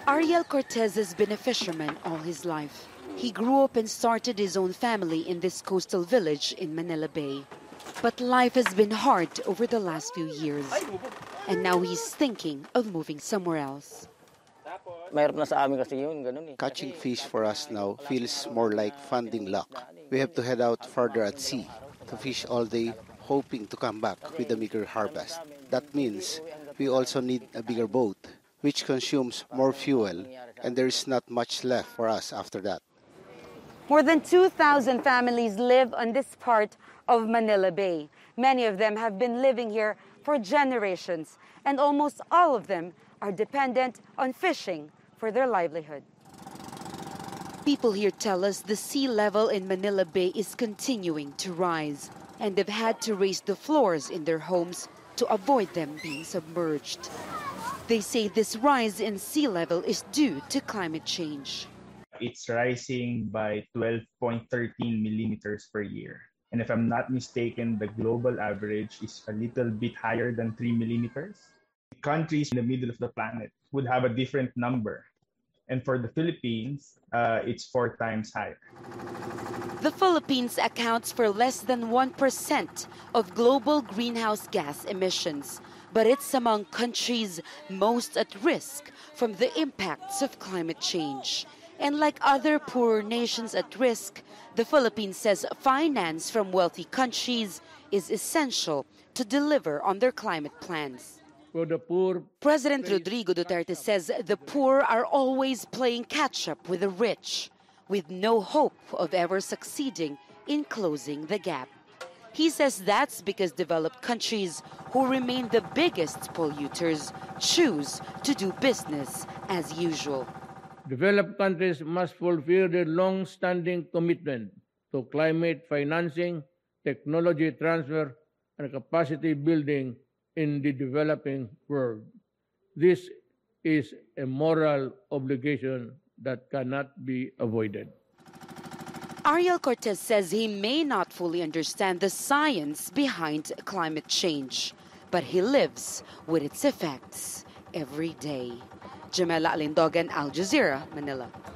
Ariel Cortez has been a fisherman all his life. He grew up and started his own family in this coastal village in Manila Bay. But life has been hard over the last few years. And now he's thinking of moving somewhere else. Catching fish for us now feels more like finding luck. We have to head out further at sea to fish all day, hoping to come back with a bigger harvest. That means we also need a bigger boat, which consumes more fuel, and there is not much left for us after that. More than 2,000 families live on this part of Manila Bay. Many of them have been living here for generations, and almost all of them are dependent on fishing for their livelihood. People here tell us the sea level in Manila Bay is continuing to rise, and they've had to raise the floors in their homes to avoid them being submerged. They say this rise in sea level is due to climate change. It's rising by 12.13 millimeters per year. And if I'm not mistaken, the global average is a little bit higher than 3 millimeters. Countries in the middle of the planet would have a different number. And for the Philippines, it's 4 times higher. The Philippines accounts for less than 1% of global greenhouse gas emissions, but it's among countries most at risk from the impacts of climate change. And like other poorer nations at risk, the Philippines says finance from wealthy countries is essential to deliver on their climate plans. For the poor, President Rodrigo Duterte says the poor are always playing catch-up with the rich, with no hope of ever succeeding in closing the gap. He says that's because developed countries, who remain the biggest polluters, choose to do business as usual. developed countries must fulfill their long-standing commitment to climate financing, technology transfer, and capacity building in the developing world. This is a moral obligation that cannot be avoided. Ariel Cortez says he may not fully understand the science behind climate change, but he lives with its effects every day. Jamela Alindogan, Al Jazeera, Manila.